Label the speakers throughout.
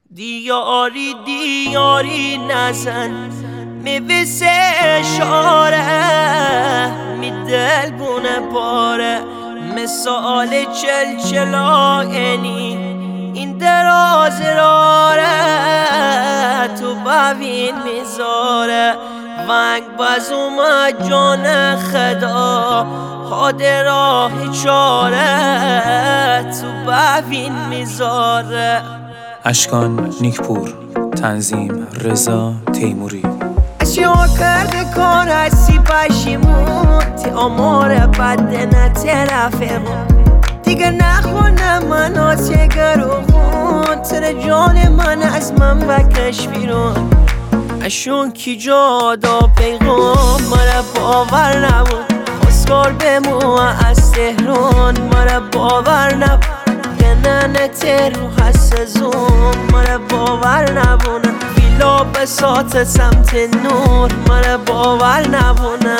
Speaker 1: دیاری دیاری نزن میویسه اشاره می دل بونه پاره مثال چلچلاینی این دراز راره تو ببین میذاره ونگ باز اومد جان خدا حاد راه چاره تو ببین میذاره.
Speaker 2: اشکان نیکپور، تنظیم رضا تیموری.
Speaker 1: اشیا کرده کار هستی پشیمون تی آمار بده نه طرفمون دیگه نخونم من آتیگر و خون تر جان من از من بکش بیرون. اشون کی جادا پیغام مرا باور نبود خواستگار بمو از تهران مرا باور نبود گنن ترو هست زون مرا باور نبونه ویلا بساط سمت نور مرا باور نبونه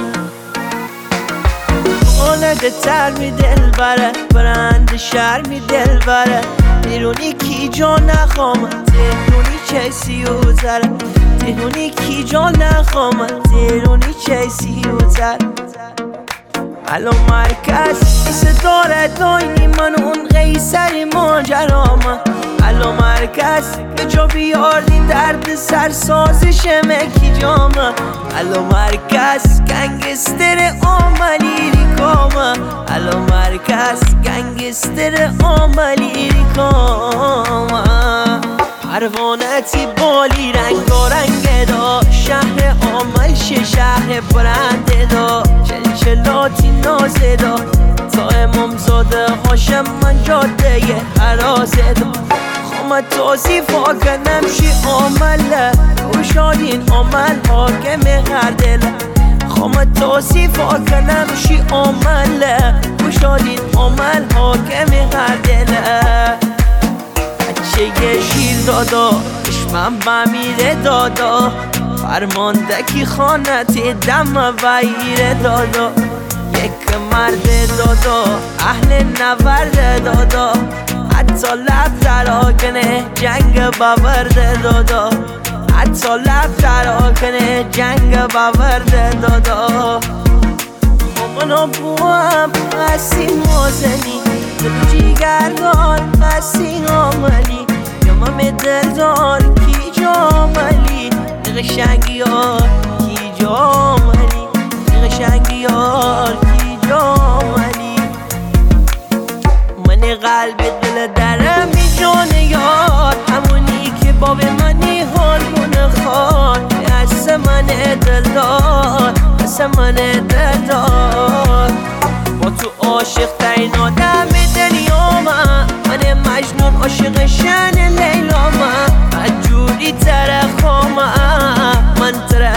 Speaker 1: آلده تر می دل بره برند شهر می دل بره بیرونی کی جا نخوامه تهرونی چیسی و زره تهرونی کی جا نخوامه تهرونی چیسی و زره الان مرکز ایسه داره داینی من اون قیصری ماجرامه الان مرکز به جا بیاردی درد سرسازش مکی جامه الان مرکز گنگستر آملی ریکامه الان مرکز گنگستر آملی ریکامه پروانتی بالی رنگارنگ دا شهر آملش شهر برنده دا چلچلاتی نازه دا تا امامزاده هاشم من جاده حرازه دا خامت توصیف ها کنم شی آمله روشادین آمل حاکم هر دله خامت توصیف ها کنم شی آمله روشادین آمل حاکم هر دله چه شیر دادا اشمم بمیره دادا فرماندکی خانت دم ویره دادا یک مرد دادا اهل نورد دادا حتی لب تراکنه جنگ باورد دادا حتی لب تراکنه جنگ باورد دادا مامانا بوام قسی موزنی دل جیگردار قسی آملی یامم دلدار کی جاملی قشنگیار کی جاملی قشنگیار کی جاملی من قلب دل درم می جان یار همونی که باب منی حال کنه خوار از من دلدار از من دلدار با تو عاشق ترین آدم دنیا من مجنون عاشق شن لیلا من جوری من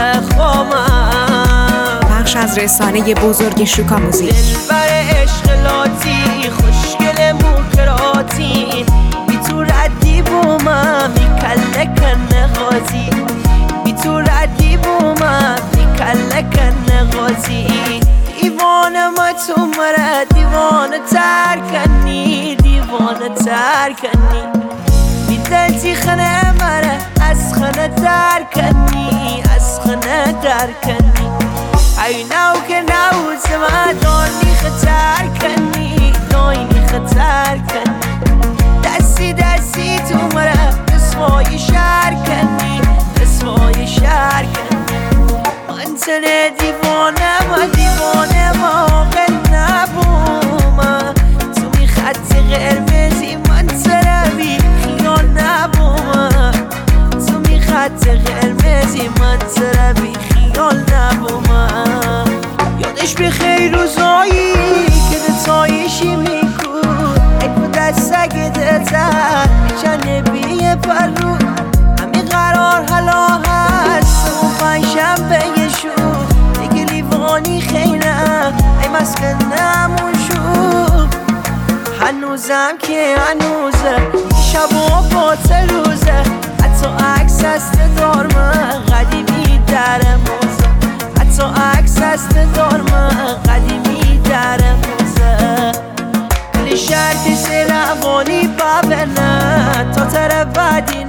Speaker 3: بخش از رسانه بزرگ شوکا موزیک.
Speaker 1: دلبر عشق لاتی خوشگل موکراتی بی تو ردی بومم می کله کنه غازی بی تو ردی بومم می کله کنه غازی دیوانه ما تو مره دیوانه تر کنی دیوانه تر کنی بی دلتی خنه مره از خنه در کنی از خنه در کنی ای نو که نوز ما دانی خطر کنی دانی خطر کنی دستی دستی تو مره رسوای شهر کنی رسوای شهر کنی من تنه دیوانه ما عاقل نبومم تو می خط قرمزی من تربی خیال نبومم تو می خط قرمزی من تربی خیال نبومم یادش به خیر روزایی که دتایشی میکود اگه دستگ دتر میچنه بیه پرو همین قرار حالا هست و پنجشنبه شد دیگه لیوانی خیرم ای مسکنمون شد هنوزم که هنوزه شب و پات روزه حتی عکس است دار من قدیمی در موزه حتی عکس است دار من قدیمی در موزه کلی شرطی سه روانی بابنه تا طرف بعدی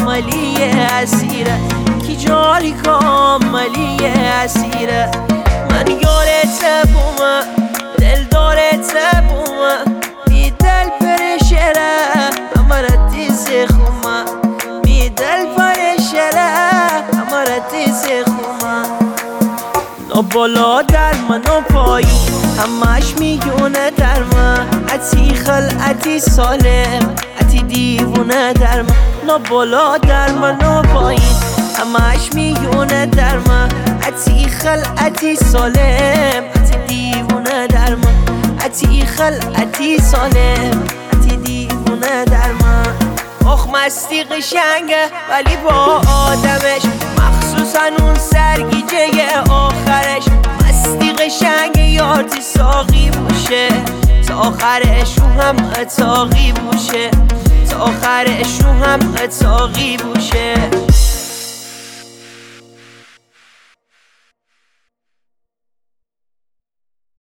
Speaker 1: کاملی اسیره کی جاری کاملی اسیره من یارت بومه دل دارت بومه بی دل پرشره امارت دیز خومه بی دل پرشره امارت دیز خومه نا بالا در من و پایین همش میگونه در من اتی خلعتی سالم اتی دیوونه در من نا بالا در من و پایین همش میگونه در من اتی خلعتی سالم اتی دیوونه در من اتی خلعتی سالم اتی دیوونه در من آخ مستی قشنگه ولی با آدمش مخصوصا اون سرگیجه آخرش مستی قشنگه یار تی ساقی باشه تا آخرش رو هم اتاقی باشه تا آخرش رو هم اتاقی باشه